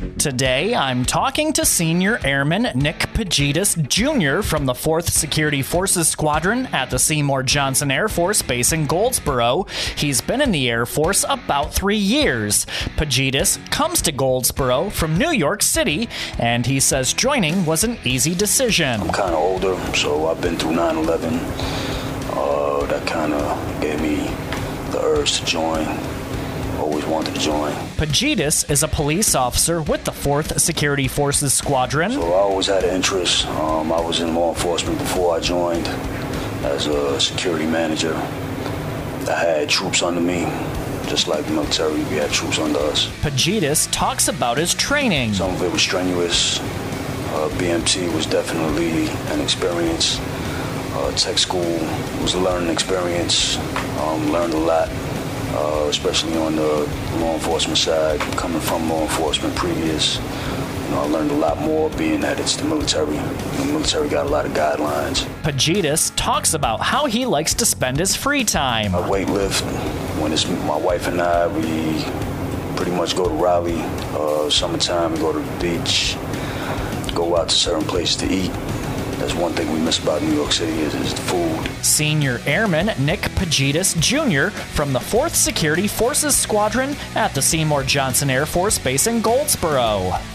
Today, I'm talking to Senior Airman Nick Pagitis Jr. from the 4th Security Forces Squadron at the Seymour Johnson Air Force Base in Goldsboro. He's been in the Air Force about 3 years. Pagitis comes to Goldsboro from New York City, and he says joining was an easy decision. I'm kind of older, so I've been through 9/11. That kind of gave me the urge to join. Always wanted to join. Pagitis is a police officer with the 4th Security Forces Squadron. So I always had an interest. I was in law enforcement before I joined as a security manager. I had troops under me. Just like the military, we had troops under us. Pagitis talks about his training. Some of it was strenuous. BMT was definitely an experience. Tech school was a learning experience. Learned a lot. Especially on the law enforcement side, coming from law enforcement previous. I learned a lot more being that it's the military. The military got a lot of guidelines. Pagitis talks about how he likes to spend his free time. I weightlift. When it's my wife and I, we pretty much go to Raleigh. Summertime, we go to the beach, go out to certain places to eat. That's one thing we miss about New York City is the food. Senior Airman Nick Pagitis Jr. from the 4th Security Forces Squadron at the Seymour Johnson Air Force Base in Goldsboro.